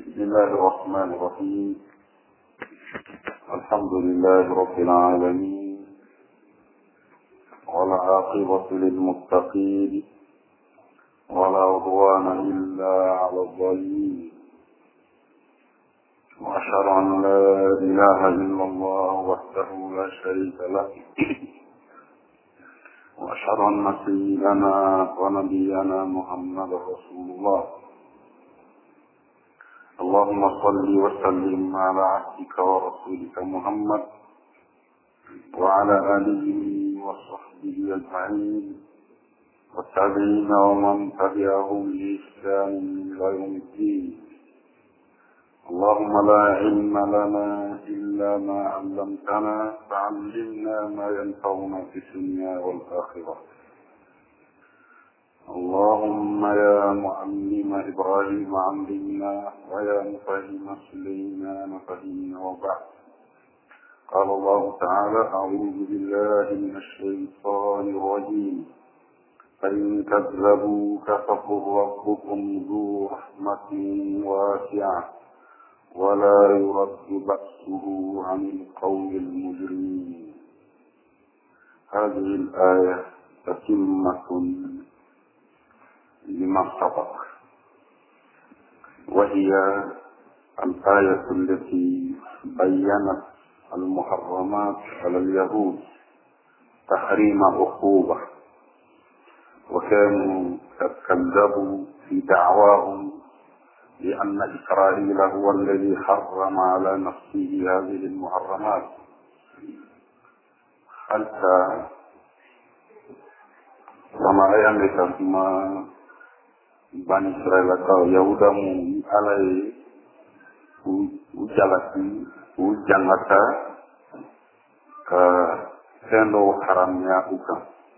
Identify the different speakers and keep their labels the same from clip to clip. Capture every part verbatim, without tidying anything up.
Speaker 1: بسم الله الرحمن الرحيم. الحمد لله رب العالمين، والعاقبة للمتقين، ولا عدوان إلا على الظالمين. وأشهد أن لا إله إلا الله وحده لا شريك له، وأشهد أن سيدنا ونبينا محمد رسول الله. اللهم صل وسلم على عبدك ورسولك محمد وعلى آله وصحبه أجمعين، والتابعين ومن تبعهم بإحسان إلى يوم الدين. اللهم لا علم لنا إلا ما علمتنا، فعلمنا ما ينفعنا في الدنيا والآخرة. اللهم يا معلم إبراهيم علمنا، ويا مفهم سليمان فهمنا. وبعد، قال الله تعالى: أعوذ بالله من الشيطان الرجيم. فإن كذبوك فقل ربكم ذو رحمة واسعة ولا يرد بأسه عن القوم المجرمين. هذه الآية تتمة لما سبق، وهي الآية التي بيّنت المحرمات على اليهود تحريم عقوبة، وكانوا قد كذبوا في دعواهم لأن إسرائيل هو الذي حرم على نفسه هذه المحرمات، حتى sama ayam mereka cuma Bani Israel atau Yahudamu alai ujalati ujangata ke sendo haramnya uka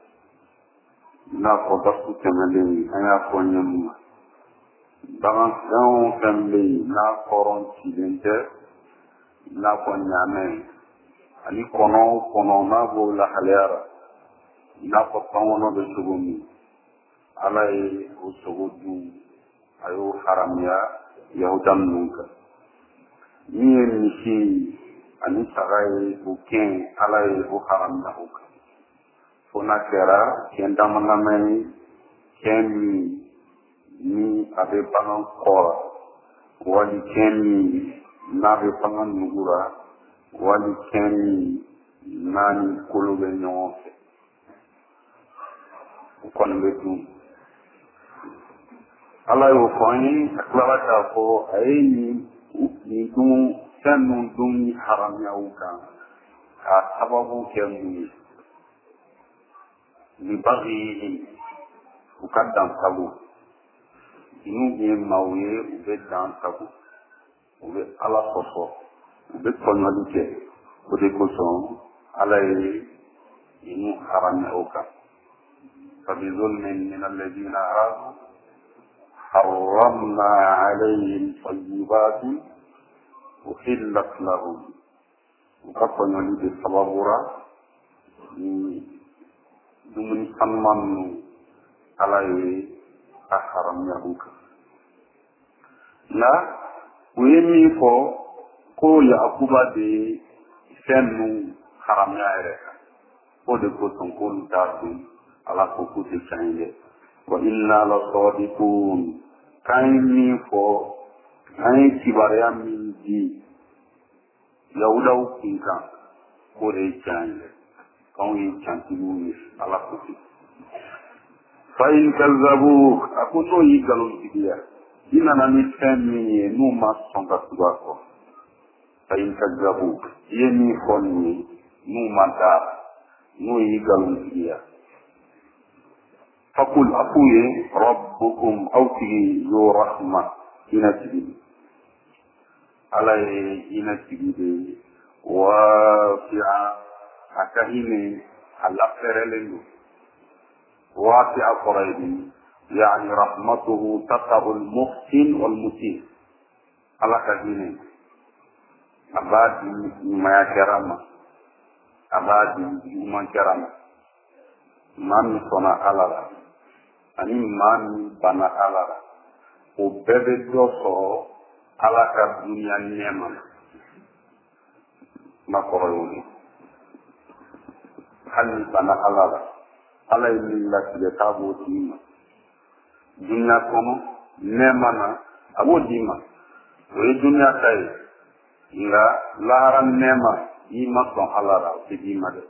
Speaker 1: na ko dasu temeli aya ko nyam bangan dawo temeli na koron sidente na ko nyame ani kono kono na bo la halera na ko pangono be sugumi alai usugudu ayo haramya yahudan nunka ni misi ani sagai buken alai bu haramna uka fona kera kenda manamai kemi ni abe pangan kora wali kemi na be pangan nugura wali kemi nani kulube nyonse kon betu ala yo fani aklara ka ko ayni ni dum sanu dum haram ya uka ka sababu kemi ni bagi ukaddam sabu inu bi mawye ube dan sabu ube ala soso ube tonalike ube koson ala inu haram ya uka فبظلم من الذين هادوا حرمنا عليهم طيبات أحلت لهم وقفنا لي بالصبابرة دمن سمان على أحرم يهوك لا ويمي فو كو يعقوبة دي سنو حرم يهوك ودي كوسن كون تاسم ala kuku ti change wa inna la sadiqun kaini fo ai kibarya min di yauda ukinka ko re change kan yi chanti ni ala kuku fa in kazzabu akuno yi galon tibiya ina na mi tani no ma songa tubako fa in kazzabu yeni fonni no mata no yi galon tibiya فقل أقول ربكم أوتي ذو رحمة إنتبه على إنتبه واسعة أكهيني على فرلنه واسعة قريب يعني رحمته تقر المحسن والمسيء على كهيني أباد ما كرامة أباد ما كرامة من صنع على ani maa min bana ala la o bɛɛ bɛ dɔ sɔrɔ ala ka dunia nema ma ko yoni hal bana ala ala ni la de tabo tima dunia kono nema na abo dima we dunia tay nga laharan nema ima kon ala ra ti dima de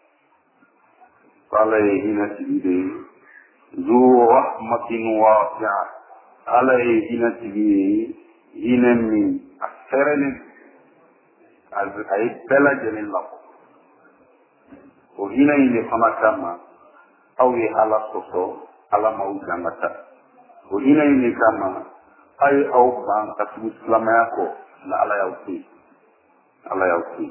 Speaker 1: qala hina tibide zu rahmatin wasi'a ala hina tibide hina min aserene ay bela jenen la o hina ile fama kama au ye ala soso ala mau jangata o hina ile kama ay au bang katu islam yako na ala yauti ala yauti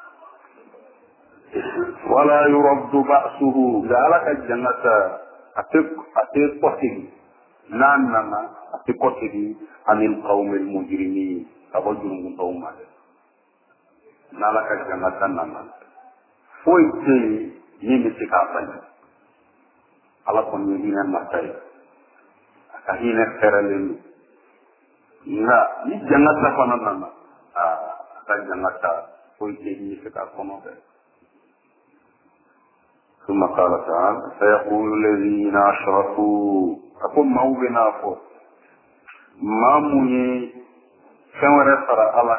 Speaker 1: wala yuraddu ba'suhu ala ka jangata atik atik potin nan nana atik potin anil qaumil mujrimin abajurun qauma nala ka jangata nana foi te ni misikafanya ala kon ni hina matai akahina feralen na ni jangata fana nana ah ka jangata foi te ni misikafono be ثم قال تعالى سيقول الذين أشركوا أقول ما هو بنافو ما مني كم رفر الله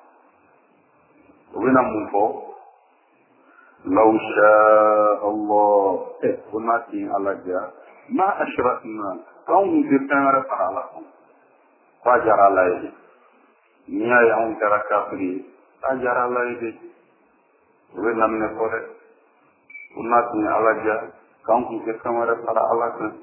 Speaker 1: وبنا منفو لو شاء الله إيه كنا تين الله جاء ما أشركنا كم بكم رفر الله فاجر الله يدي نيا يوم ترى كافري فاجر الله يدي وبنا منفو umat ni alaja kaum ke kamera para alasan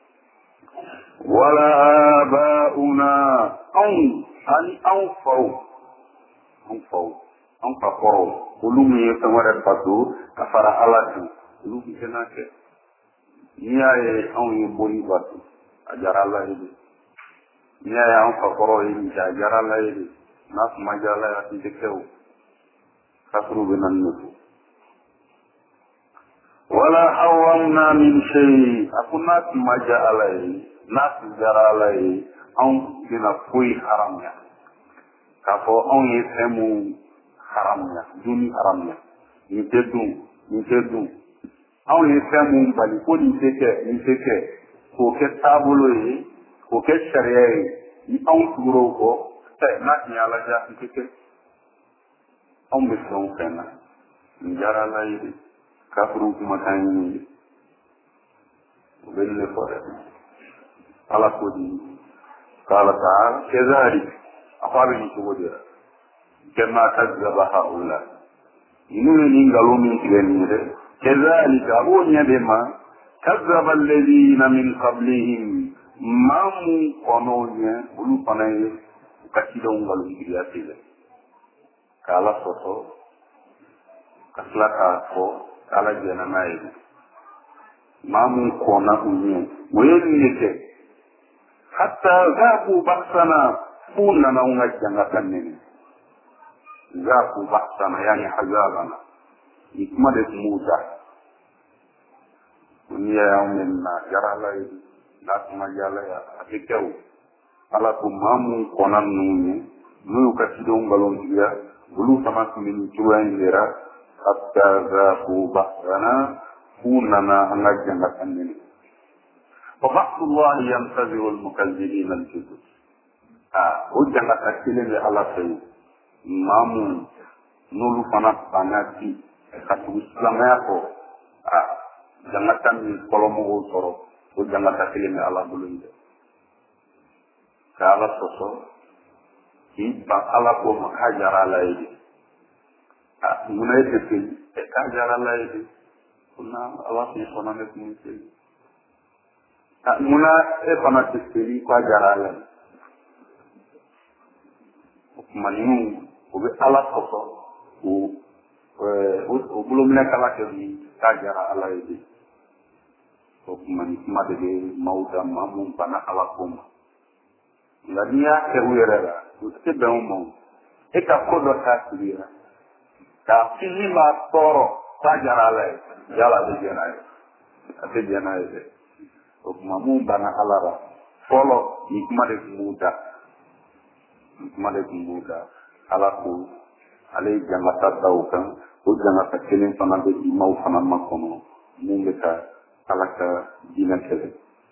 Speaker 1: wala abauna au ani au fau au fau au pakoro ulumi kamera patu kafara alasan ulumi kenake niaye au yoboni batu ajara Allah ini niaye au pakoro ini ajara Allah ini nas majala ya tikeu kasru benan nusu wala hawamna min shay akuna maja alai nas jara alai on dina fui haramnya kafo on yesemu haramnya duni haramnya ni tedu ni tedu on yesemu bali ko ni teke ni teke ko ke tabulo yi ko ke sharia yi ni on turo ko tay nas ni alaja ni teke on be son kana ni jara alai kafuru kuma tani belle fore ala kodi qala ta'ala kadhalik aqabini tubudira kama kadzaba haula inuni ningalumi kilenire kadhalik abunya bema kadzaba alladhina min qablihim mamu kononya ulu panaye kasido ngalumi kiyatile kala soto kaslaka ko ala jena nayi mamu kona unye weni yake hatta zaku baksana funna na unga jangatan nini zaku baksana yani hazabana ikma de muda dunia yang na jarala itu nak majala ya akikau ala ku mamu kona nunye mu kasidong balon dia bulu sama kumin tuan dera hatta zaku baksana funana angajangatan ini. Wabaktullahi yamtazi'ul mukazzibin al-judud. Ah, ujangat asilin le ala sayu. Mamu nulu panak panati katu Islam yako. Ah, jangatan ni kolomo soro. Ujangat asilin le ala bulunde. Kala soso iba ala ko makajar ala ini. Ah, munai tepil, ekajar ala ini. Kuna Allah ni kona ne kumisi. Ah, muna e kona tepili kwa jarala. Maninu, ube ala soso, u, u belum nak ala kini kajar ala ini. Mani made de mauda mamu pana ala kuma. Lania ke uerera, uste be umo. Eka kodo kasira. Ta fini ma toro kajar ala ini. Jala de janai, ate janai de. Okuma mumba na alara. Follow ikma de muda. kuma de tun b'o la ala ko ale ye jangata da o kan o jangata kelen fana bɛ imaw fana ma kɔnɔ mun bɛ ka ala ka diinɛ kɛlɛ.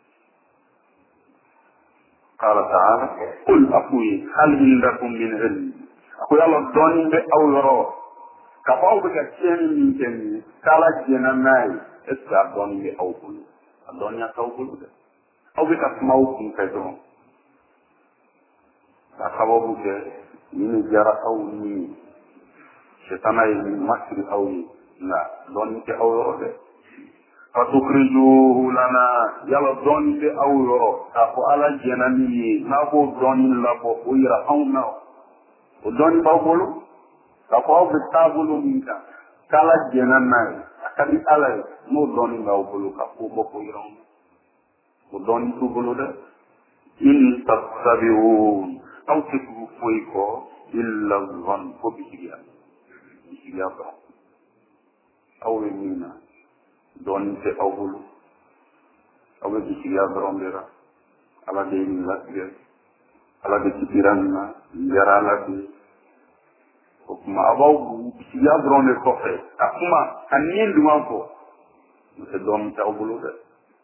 Speaker 1: قال تعالى قل أقول هل عندكم من علم أقول الله دوني بأو يرى كفاو بك تشين من كني كالا جينا ناي اسكا دوني بأو بلو الدنيا كاو بلو ده أو بك اسمعو كن كدون كفاو بك من جرى أو من شيطانا من مصر أو لا دوني بأو يرى ده فتخرجوه لنا يلا دوني بأو يرى كفو على جناني نابو دوني لابو ويرا أونا ودوني بأو بلو كفو بتابلو منك كالا جناني أكادي على مو دوني بأو بلو كفو بأو يرا ودوني بأو ده إن تتبعون أو تكفو فويكو إلا الظن فبشريا بشريا أو يمينا doni te awulu awe bisiya brondera ala de ni latge ala de tiranna yara la de kuma abaw bisiya bronde ko fe akuma anin duman ko te don te awulu de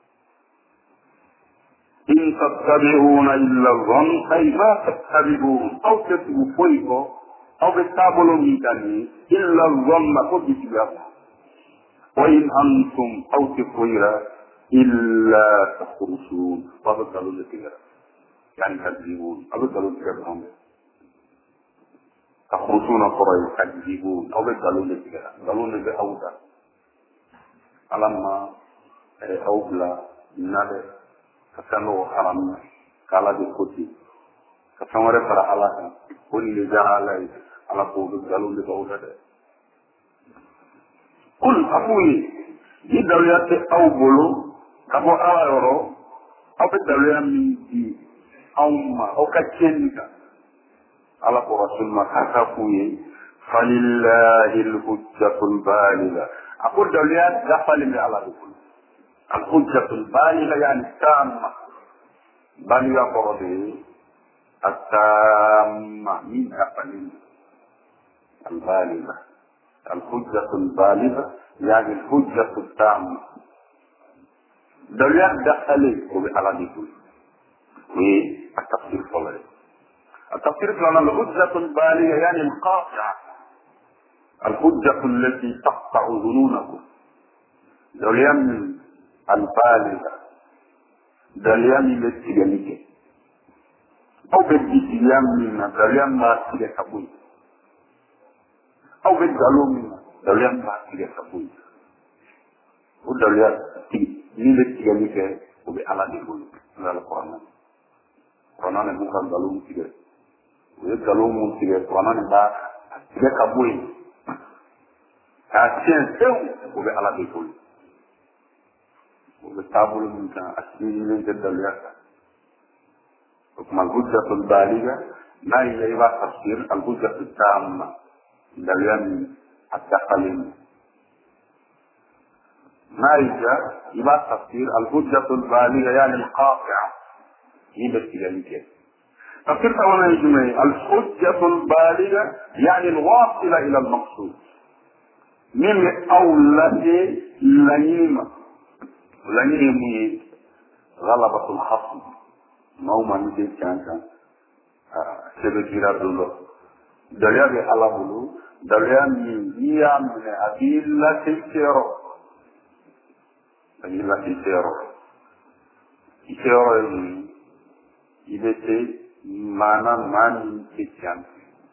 Speaker 1: in tattabi'una illa dhann ay ma tattabi'un aw tatbu foyko aw be tabolo mi tani illa dhann ko bisiya وإن أنتم أو تكويرا إلا تخرصون فبدلوا لكيرا يعني تكذبون أبدلوا لكيرا تخرصون قرأي تكذبون أو بدلوا لكيرا بدلوا لكيرا أودا ألما أوبلا نادي كسانو حرام كالا دي كوتي كسانو رفر حلاكا كوني لجعالي على قوة بدلوا لكيرا أودا قل أقولي إداريات أو بلو كابو أورو أو بداريات من أو ما أو كتشينكا على رسول ما كفوي فلله الحجة البالغة أقول داريات دخل من على رسول الحجة البالغة يعني التامة بالغة قرده التامة من أقل البالغة الحجة البالغة يعني الحجة التامة دليل دخلي على ديكول والتفسير فلان التفسير فلان الحجة البالغة يعني القاطعة الحجة التي تقطع ظنونكم دليل البالغة دليل التي يليك أو بالدليل من دليل ما تلك أو بالدلو من دوليان باكي يسابوي ودوليان تي نيلة تيجانيك وبألا ديبول على القرآن القرآن يبقى دلو متيجا ويدلو متيجا القرآن يبقى تيجا كابوي أشين سيو وبألا ديبول وبتابول من كان أشين من الدوليان وكما الحجة البالغة لا يبقى تفسير الحجة التامة دليل التقليد ما يجا يبقى تفسير الحجة البالغة يعني القاطعة يبقى ذلك تفسير أولا يجمع الحجة البالغة يعني الواصلة إلى المقصود من أولى لنيمة لنيمة غلبة الخصم نوما نجي كان كان سبكيرا دولو دليل على بلو دليل من هي من أدلة الشرع أدلة الشرع الشرع يبتي مانا مان كيان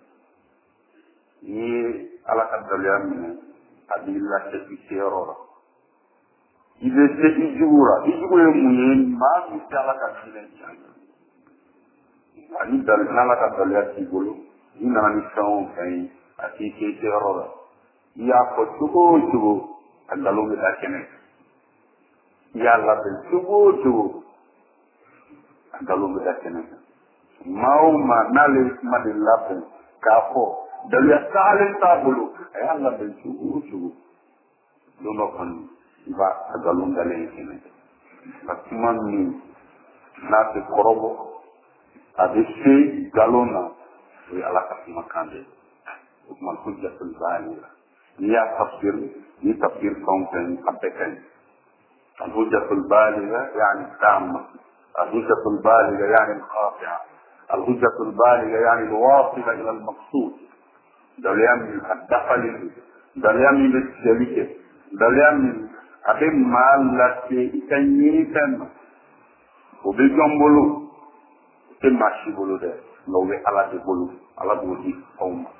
Speaker 1: ni ala ka daliya minɛ a b'i lase i seyɔrɔ la i bɛ se i jugu la i jugu ye mun ye maa min tɛ ala ka diinɛ tiɲɛ ani n'ala ka daliya t'i bolo i nana ni fɛn o fɛn ye a t'i se i seyɔrɔ la i y'a fɔ cogo o cogo a nkalon bɛ da kɛnɛ i y'a labɛn cogo o cogo a nkalon bɛ da kɛnɛ maa o maa n'ale kuma de labɛn k'a fɔ daliya taalen t'a bolo a y'a labɛn cogo o cogo don dɔ kɔni i b'a a nkalon dalen kɛnɛ ka kuma min n'a tɛ kɔrɔbɔ a bɛ se nkalon na wi ala ka kuma kande man hujjatul baligha ni ya tafsir ni tafsir konten apekan al hujjatul baligha yani tamma al hujjatul baligha yani al qati'a al hujjatul baligha yani al wasila ila al maqsud dalyam al-dafal dalyam al-jalike dalyam abin malati itanyi tan o be jombolo te mashi bolo de no we ala de bolo ala do di awma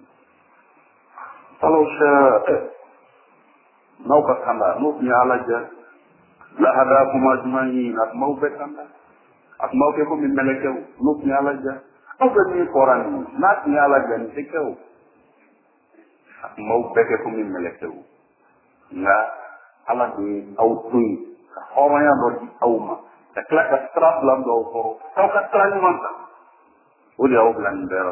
Speaker 1: kalau sya mau ka kanda no ni ala ja la hada kuma jumani nak mau be kanda ak mau ke ko min meleke no ni ala ja au be ni koran nak ni ala ja ni ke ak mau be ke ko min meleke nga ala de au tui ka horaya do di awma ta kala ka strap lam do ko taw ka tra ni manta o di au plan dero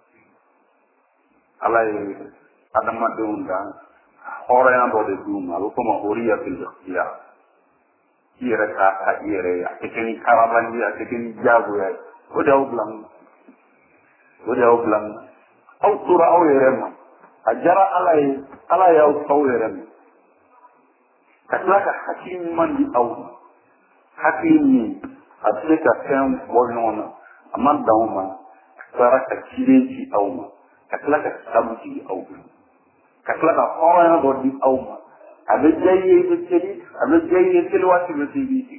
Speaker 1: ala adama de unda horaya do de duma lo como horia fil ikhtiar ire ka ka ire ya tekeni karabandi ya tekeni jabu ya o di au plan o di au plan au tura au yerema ajara ala ala ya au yerema katlaka hakim man di au hakim ni atleka kan bolona amman dauma saraka kireji auma katlaka sabuji au katlaka horana do di auma abe jaye be tedi abe jaye tilwati be tedi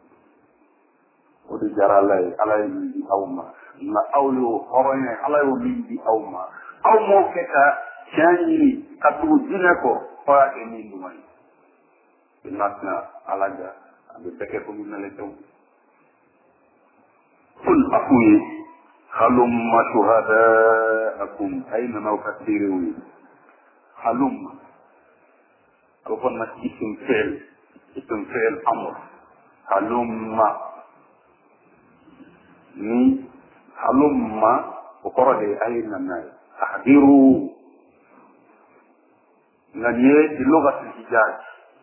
Speaker 1: o de jaralay alay di auma na awlo horana alay o di auma aw mo keta chani katu dinako fa eni lumay inatna alaga abe teke ko min lelew kul akuyi halum shuhadaakum ayna nawkatiru halum alfon ma isim fi'l isim fi'l amr halum ni halum ko korode ayna na tahdiru nganye di lughat al-hijaz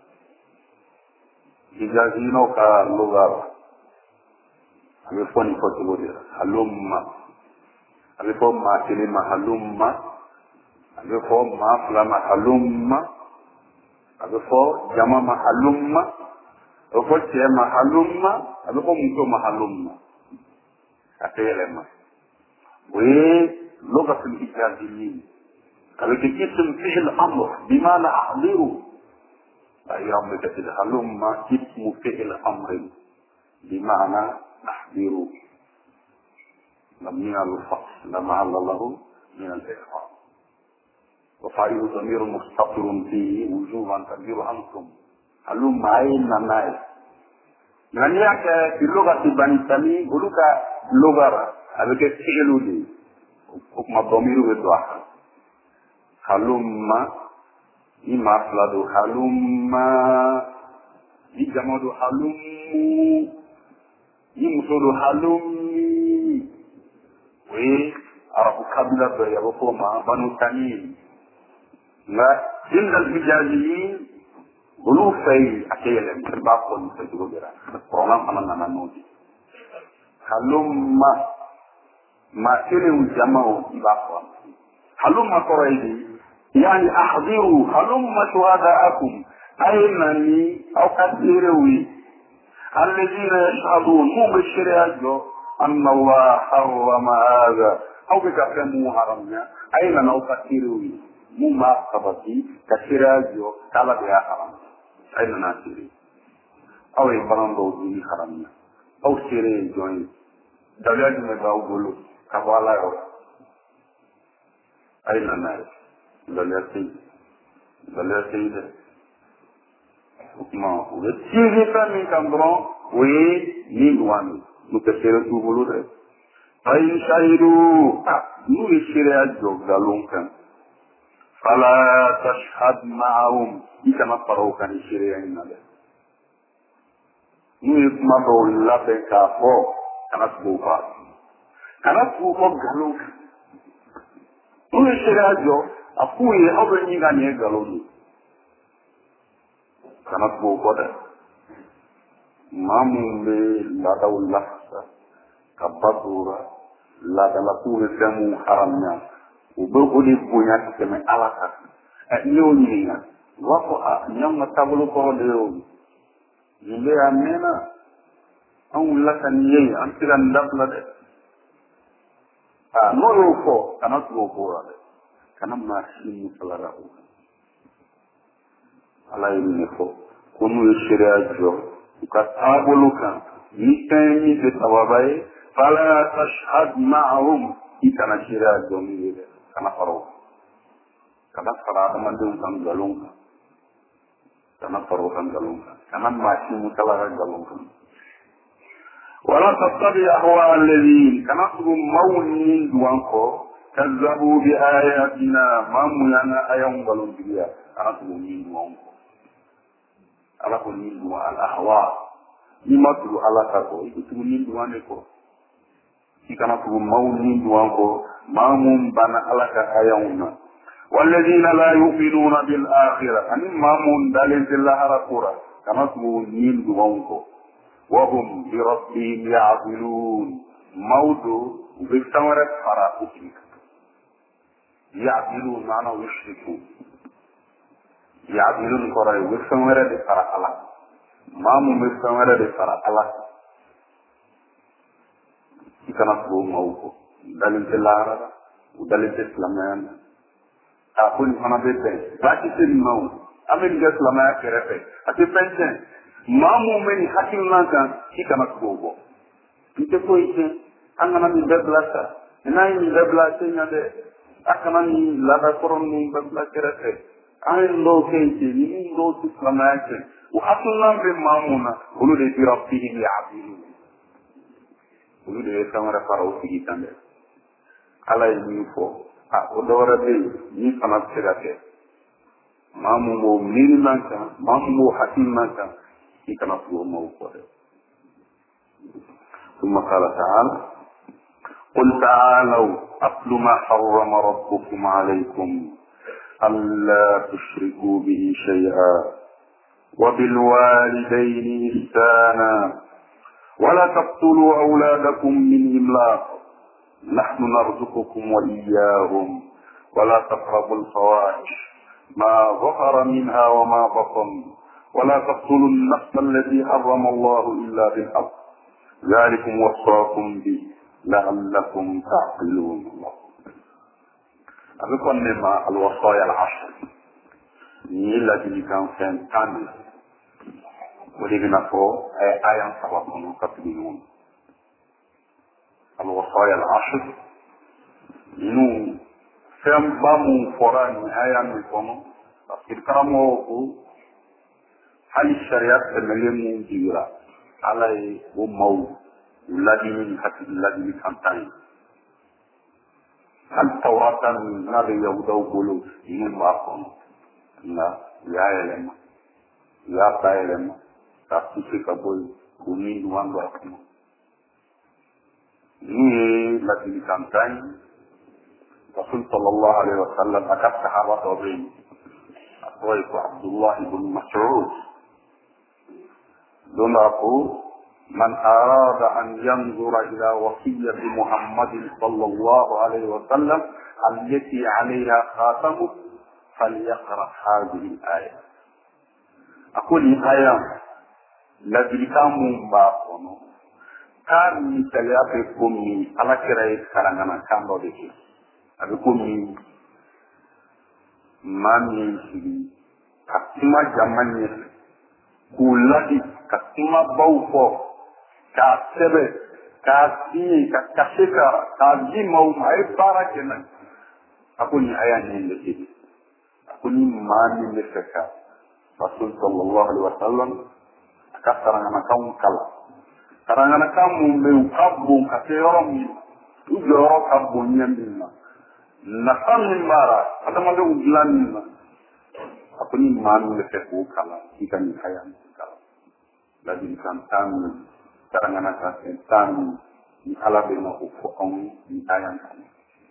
Speaker 1: hijazino ka lugar abe foni ko tibode halumma abe fo ma tilima halumma abe fo ma flama halumma abe fo jama ma halumma o fo tema halumma abe fo muso ma halumma atelema we lughat al-hijaziyin avec ism fi'l amr bimana ahdiru ay rabbi katil halumma ismu fi'l amr bimana ahdiru lam yal fasl lam allahu min al-ihram wa fa'ilu dhamir mustatir fihi wujuban tadiru ankum halumma ayna nay nanya ke di lughati bani tamim uluka lughara avec fi'lu di hukma dhamiru wa du'a halumma ima fladu halumma di jamadu halummu di musodu halummi we arabu kabila do yabo ko ma banu tamim la indal hijaziyin bulu fay akele ba ko ni se do dira program amana na nodi halumma ma tele jamao ba ko halumma quraidi يعني احضروا هلم شهداءكم ايمني او كثيروي الذين يشهدون مبشرات ان الله حرم هذا او بكفمو حرمنا ايمن او كثيروي مما قبطي كثيرات قال بها حرم اين ناصري او يبرندو دي حرمنا او سيري جوين دولات مباو بلو كبالا اين ناصري dalati dalati de ma o de tivi tan kambro we ni wani nu tercero tu volure ay shaidu nu ishire ajo galunkan fala tashhad ma'ahum ikama paro kan ishire inna de nu ma do la pe ka fo kana tu pa kana tu ko galunkan nu ishire ajo akuye abe ni ga ne galonu kana ko koda mamu be ladawla kabadura la dala ku be femu haramnya u be ko di bunya ke me alaka e ñew ñi nga wako a ñam na tabulu ko de yo yimbe amena an la kan yi an tiran dabla de a no yo ko kana ko ko ra de kana ma shi mu salara o ala yi ne ko kunu sharia jo ka tabulu kan ni kan ni de tawabai fala tashhad ma'hum itana sharia jo ni de kana faro kana fara da man dun kan galon kana faro kan galon kana ma shi mu salara galon ولا تتبع أهواء الذين كنصب مون دوانكو كذبوا بآياتنا ما ميانا أيام بلون بيا كنصب مون دوانكو على كل مين دوان الأهواء لما تلو على كاكو يكتب مين دوانكو كنصب مون دوانكو ما مون بنا على كايامنا والذين لا يؤمنون بالآخرة أن ما مون دالين الله ركورا كنصب مين دوانكو وهم بربهم يعدلون موضوع بالثمرة فرائض يعدلون معنى يشركون يعدلون قرأي بالثمرة فرائض الله ما مو بالثمرة فرائض الله كنا نقول موضوع دليل الله ودليل الإسلام أقول أنا بيتين لكن الموت أمين الإسلام كرفة أتفنشن mamu meni hakil naka kikana kubo ite ko ite angana mi beblasa nay mi beblasa nyade akana mi lada koron mi beblasa rete ay ndo keiti ni ndo tislamake wa aslan be mamuna ulu de rabbihim ya'budun ulu de samara faro sigi tande ala ni fo a odora be ni kana segate mamu mo min naka mamu mo hakil naka كما هو موقع ثم قال تعالى قل تعالوا أتل ما حرم ربكم عليكم ألا تشركوا به شيئا وبالوالدين إحسانا ولا تقتلوا أولادكم من إملاق نحن نرزقكم وإياهم ولا تقربوا الفواحش ما ظهر منها وما بطن ولا تقتلوا النفس التي حرم الله إلا بالحق ذلكم وصاكم به لعلكم تعقلون أذكر لما الوصايا العشر نيلا دي كان فين كامل ولكن فو أي آية سبقون كتبين الوصايا العشر نو فين بامو فراني آية ميكونو أذكر كرامو هل الشريعة تمليم جيرا على ومو الذي حتى الذي كانتين هل توراة نبي يهودا وقولوا إنهم أقوم لا يا إلما يا بايلما تأسيسي كبول كوني دوان بأقوم إنه الذي كانتين رسول صلى الله عليه وسلم أكاد صحابة وبين أطويق عبد الله بن مسعود دون أقول من أراد أن ينظر إلى وصية محمد صلى الله عليه وسلم التي عليها خاتمه فليقرأ هذه الآية أقول الآية الذي كان باقونه كان يتلعبكم على كراية كرangana كان بودك أبكم ما من شيء كما جمعني kuladi kasima bawfo ka sebe ka si ka kasika ka ji mau mai para kenan aku ni aya ni leki aku ni mani leka Rasul sallallahu alaihi wasallam ka sarangana kaum kala sarangana kamu me ukabbu ka teyorom ni ujoro kabbu nyambina na kamin mara adamade uglanina aku ni manu leke ko kala ikan hayam kala lagi kan tan karangana ka tan ni ala be ma ko on ni ayam kan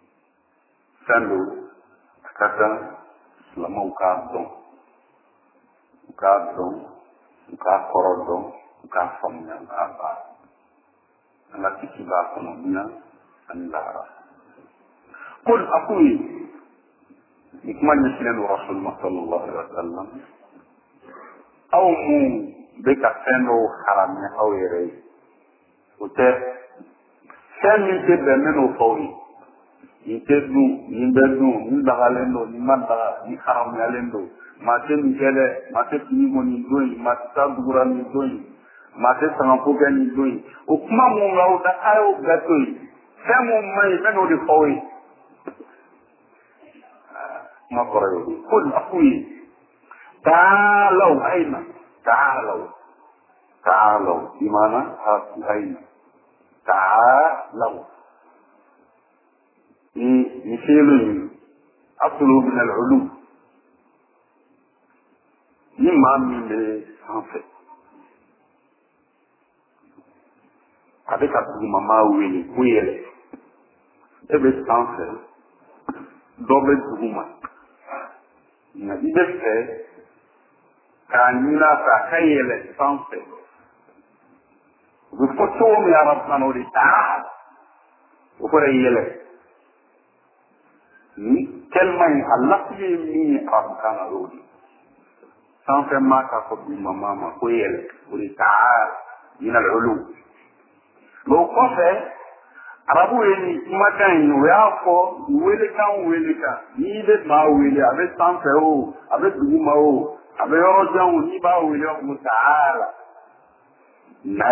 Speaker 1: sando kata selama uka don uka don uka korodon uka famnya apa ala kiki ba kono bina النار قل أقول نكمل مثل رسول الله صلى الله عليه وسلم أو مو بك فنو حرام أو يري وتر كان من تبع منه فوري يتدو يبدو يبغالندو يمدغا يحرم يالندو ما تنجله ما تنيمو نيدوي ما تدغرا نيدوي ما تسانفوغا نيدوي وكما مو راو دا ايو غاتوي كم مي منو دي فوري ما قرأوا قل أخوي تعالوا أين تعالوا تعالوا بمعنى أين تعالوا مثال أصله من العلوم مما من الصنف avec la maman oui oui elle et le sens double duguma na idese kanina ta kayele sens vous photo mi arab nanori ta ko reyele ni tellement Allah qui mi arab kanarodi sans faire ma ka ko maman ma ko yele pour ta min al-ulum lo ko fe arabu ni makan we afo wele kan wele ka ni de ma wele avec sans faire o avec du ma o avec ojan ni ba wele o taala na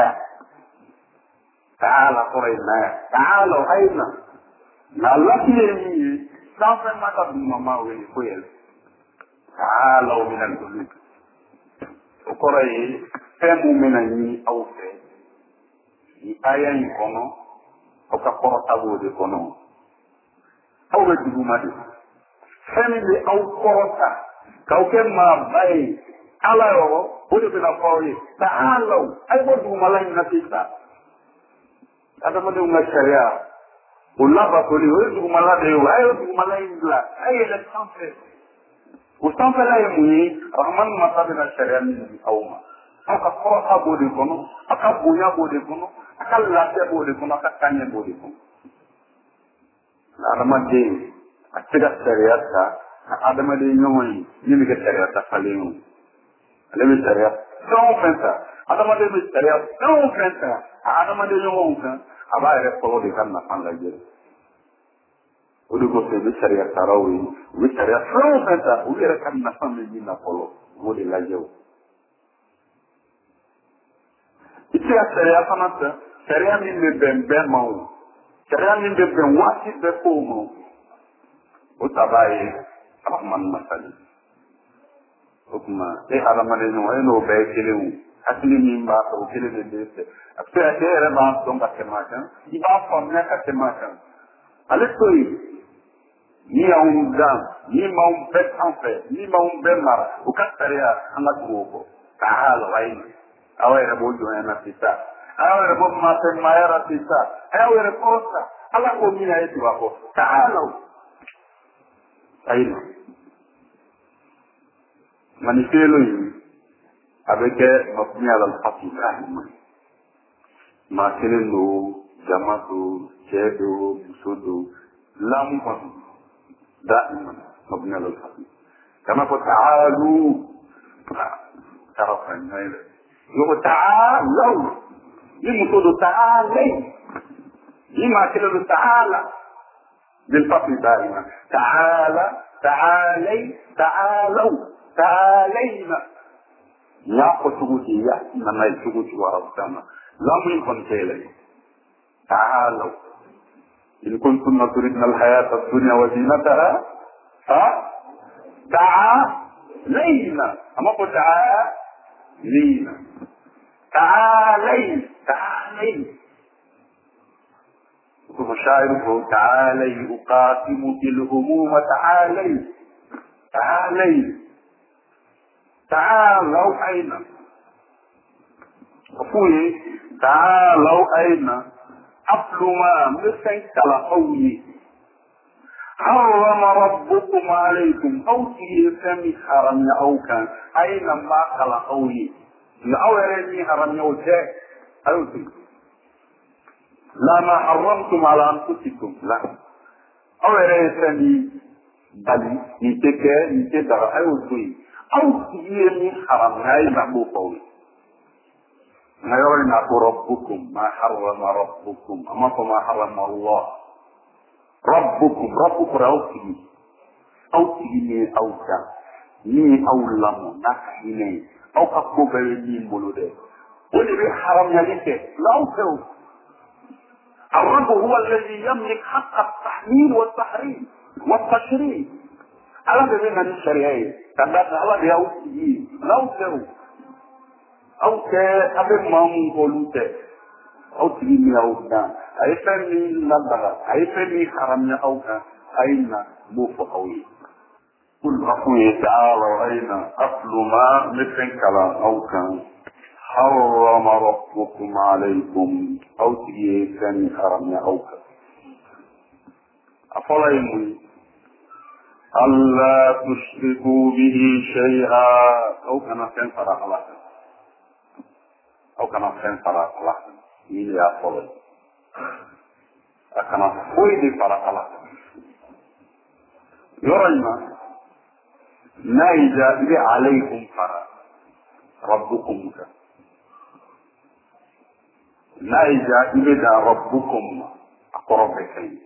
Speaker 1: taala qurayna taala hayna na laki ni sans faire ma ka mama wele ko yele taala min al-qulub o qoray femu menani aw fe ni aya ni kono o ka korota bode kono aw be duguma de family aw korota ka o ke ma bay ala yo o de na fawi ta'alu ay bo duguma la na tisa ada mo de una sharia o la ba ko ni o duguma la de ay duguma la indla ay le sanfe o sanfe la yemi rahman ma sabina sharia ni awma aka korota bode kono aka bunya bode kono aka lafiya bode kono aka kanye bode kono adamade atiga seriyata adamade nyomoi nimi ke seriyata falenu alemi seriyata non fenta adamade mi seriyata non fenta adamade nyomoi aba ere polo de kan na pangaje odugo se bi seriyata rawi bi seriyata non fenta o ere kan na famille na polo modi lajew itiga seriyata nata seriya min be ben mawu sharia min de ben wati be fomo o tabaye rahman masali okuma e alamane no eno be kelewu asili min ba ko kele de de après ere ba donc ka temaka iba fonna ka temaka ale toy ni a un dan ni ma un bet en fait ni ma un ben mara o ka sharia anga ko ta'ala wai awere bo jo na sita awere bo ma te mayara sita awere kosa ala ko mina yetu wako ta'ala aina manifelo yi avec mabni ala al-haqiqa ma kelelo jamato chedo musodo lam ko daiman mabni ala al-haqiqa kama ko ta'alu tarafa naila yo ta'alu يمكن تعالي لما كده تعالى بالفصل دائما تعالى تعالي تعالوا تعالينا ياخذ سجودية لما يسجد وربنا لم يكن كيلي تعالوا إن كنتم تريدن الحياة الدنيا وزينتها ها تعالينا أما قل تعالينا تعالي تعالي ومشاعره تعالي أقاسمك الهموم تعالي تعالي تعالوا أين أقول تعالوا أين أصل ما مسك تلقوني حرم ربكم عليكم أو تيسمي حرم أو كان أين ما خلقوني الأول اللي حرم يوجه أوتي لا ما حرمتم على أنفسكم لا أو يريسني بل نتك نتدر أو سوي أو تجيني حرم هاي محبوب قولي ما يرينا ربكم ما حرم ربكم أما ما حرم الله ربكم ربكم رأوكي أو تجيني أو كا ني أو لم نكيني أو كفوبي ني مولودي ولي حرم يليك لا أوكي الرب هو الذي يملك حق التحليل والتحريم والتشريع على بين الشريعة كذلك على بيوتي لو كانوا أو كأبن ما مقولوته أو تلمي أو كان أي فني نبغى أي فني حرمنا أو كان أين موفقوي كل أخوي تعالى أين أصل ما مثل كلام أو كان حرم ربكم عليكم أو تيسني حرمنا أو كان أفلا ألا تشركوا به شيئا أو كما كان فرق الله أو كما كان فرق الله من يا فلان كما فويد فرق الله يرينا نايجا إلي عليكم فرق ربكم نايجا إلي ربكم أقرب كي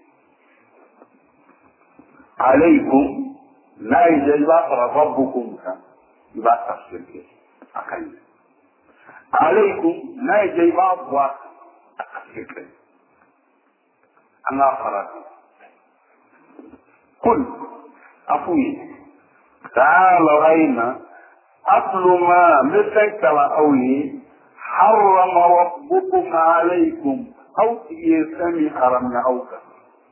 Speaker 1: عليكم لا يجب ربكم يبقى تفسير كده أكيد عليكم لا يجب أبوا تفسير كده أنا فرد قل أفوي تعالوا أين أصل ما مثل أولي حرم ربكم عليكم أو تيسمي حرمنا أوكا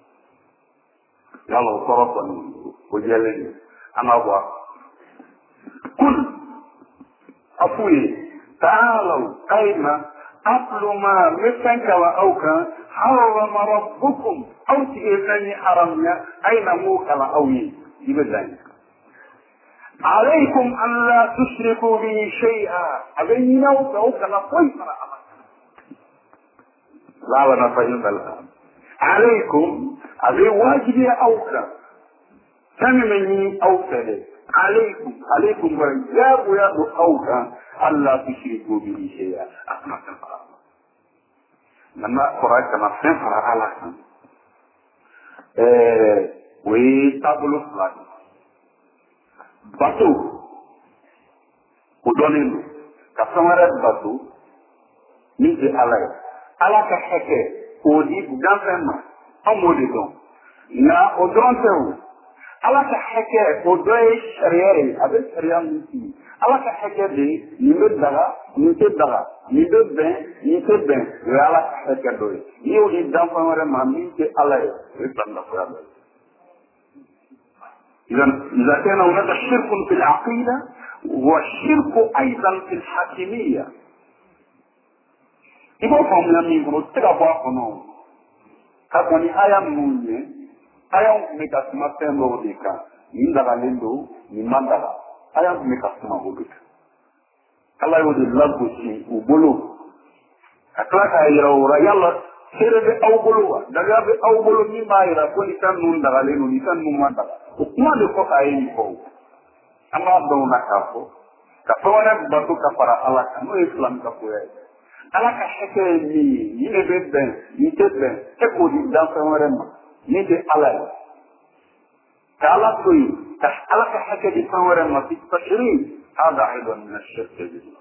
Speaker 1: يلا صرفا وجلني أنا أبغى كل أفوي تعالوا أين أصل ما مثلك وأوكا حرم ربكم أو تيسني حرمنا أين موكا وأوي يبدأ عليكم أن لا تشركوا به شيئا أبينا وكوكا لقوي لا لنا فهم الآن عليكم أبي واجب أوكا سمعني أوكا عليكم عليكم وإجاب ويأبو أوكا ألا تشركوا به شيئا أسمع سنفر لما قرأت كما سنفر على سن ويتابلو فلاك باتو ودونين كسمرات باتو نيجي علي على كحكي odi ganfema amodi don na odontew ala ka heke odoy shariyare abe shariyam niti ala ka heke de nimbe daga nite daga nibe ben nite ben ala ka heke doy ni odi ganfema ma nite ala e ritanda ko yabe idan اذا كان هناك شرك في العقيده والشرك ايضا في الحاكميه ibo famna mi bro tega bwa kono ka koni aya munye aya me ka sma tembo dika inda galendo ni mandala aya me ka sma bodika kala yo de lago si ubolo akla ka yira ora yalla sere be awbolo daga be awbolo ni mayra ko ni tan nun daga leno ni tan nun mandala ko kuma de ko ka yi ko amma do na ka ko ka fona batu ka para ala ka no islam ka ko ya ala ka heke ni ni ne ben ni te ben e ko di dan fa warema ni de ala ka ala ko yi ka ala ka heke di fa warema fi tashri hada aidan min ash-shirk billah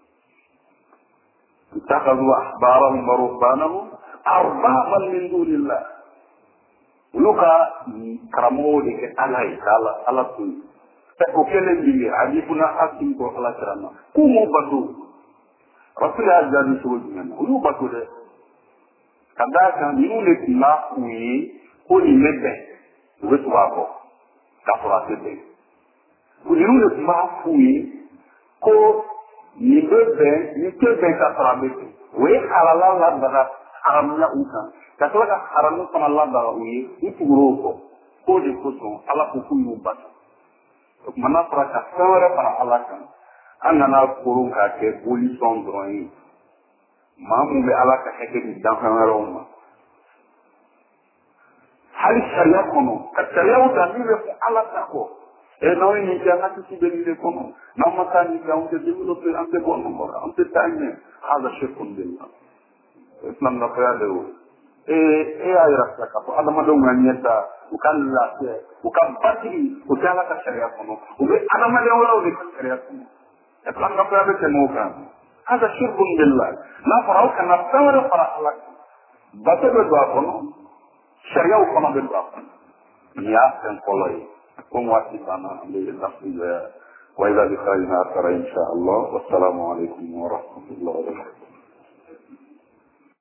Speaker 1: اتخذوا احبارهم ورهبانهم اربابا من دون الله ولوكا كرامو دي ala ala ala ko ko kelen bi adibuna hakim ko ala karama ku mo badu rasul azali sojina ulu batude kadaka nule kila kuyi ko ni mebe wetu wako kafurate be nule kila kuyi ko ni mebe ni kebe kafurate we halala la bada haramna uka kataka haramu kama la bada uyi ituguroko ko de koso ala ko kuyu batu mana praka sawara para ala kan anana kurun ka ke boli son droni mamu be ala ka heke di dan famaro ma hali sharia kono ka sharia uta ni be ala tako e no ni janga ti be ni kono na makani ka on te develop ante bono mo ante tanye hada shirkun billah islam na fa de e e ay rasta ka ala ma do nganyeta ukan la se ukan patri ukala ka sharia kono ube ala ma de wala ube ka sharia kono islam na fa de temo kan hada shirkun billah na farau kana tawara fara ala bata do kono sharia kono be do ya sen koloi kum wati bana ambil nafsi ya wa ila liqa'ina tara insya Allah wassalamu alaikum warahmatullahi wabarakatuh